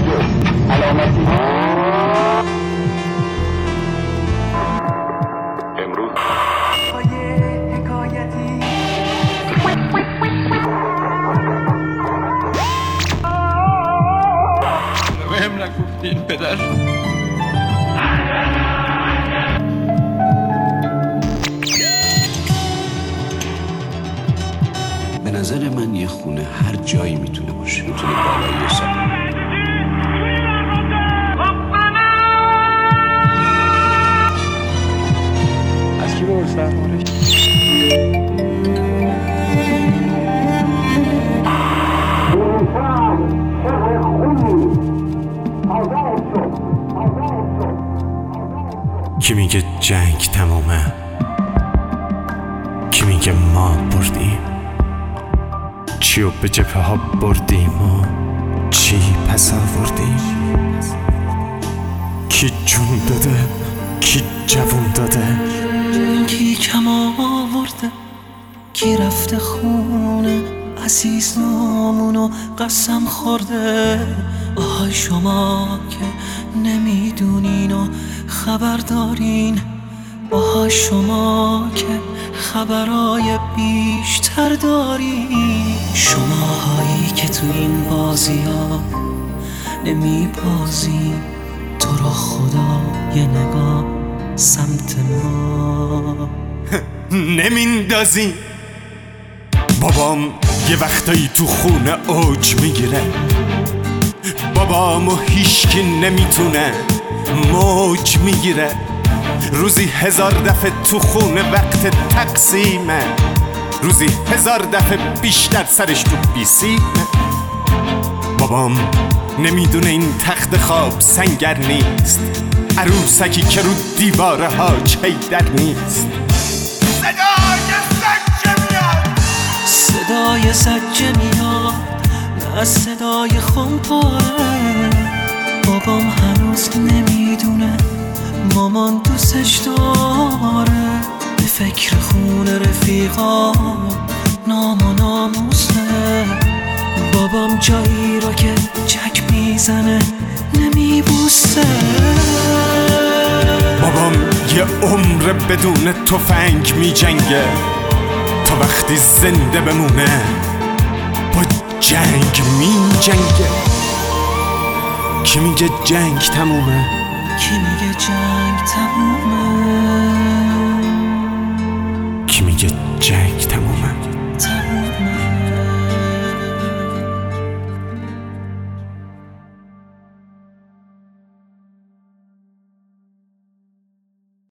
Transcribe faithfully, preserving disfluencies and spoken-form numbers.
علامتی امروز حکایتی بهم نگفتین پدر. به نظر من یه خونه هر جایی میتونه باشه، میتونه بالای سر. از کی برس دربارش؟ کی میگه جنگ تمومه؟ کی میگه ما بردیم؟ چیو به جبهه ها بردیم و چی پس آوردیم؟ کی جون داده؟ کی جوون داده؟ کی کم آورده؟ کی رفته خونه عزیز نامونو قسم خورده؟ آهای شما که نمیدونین و خبر دارین، آهای شما که خبرای بیشتر دارین، شماهایی که تو این بازی ها نمی بازین، تو رو خدا یه نگاه سمت ما نمیندازی. بابام یه وقتایی تو خونه اوج میگیره، بابامو هیچکی نمیتونه موج میگیره. روزی هزار دفعه تو خونه وقت تقسیمه، روزی هزار دفعه بیشتر سرش تو بیسیمه. بابام نمیدونه این تخت خواب سنگر نیست، عروسکی که رو دیواره ها چیدر نیست. صدای زجه میاد، صدای زجه میاد، نه صدای خونپاره. بابام هنوز نمیدونه مامان دوستش داره، به فکر خونه رفیقا نام و ناموسه. بابام جایی رو که چک میزنه نمیبوسه. بابام یه عمر بدون تفنگ میجنگه تا وقتی زنده بمونه با جنگ میجنگه. کی میگه جنگ تمومه؟ کی میگه جنگ تمومه؟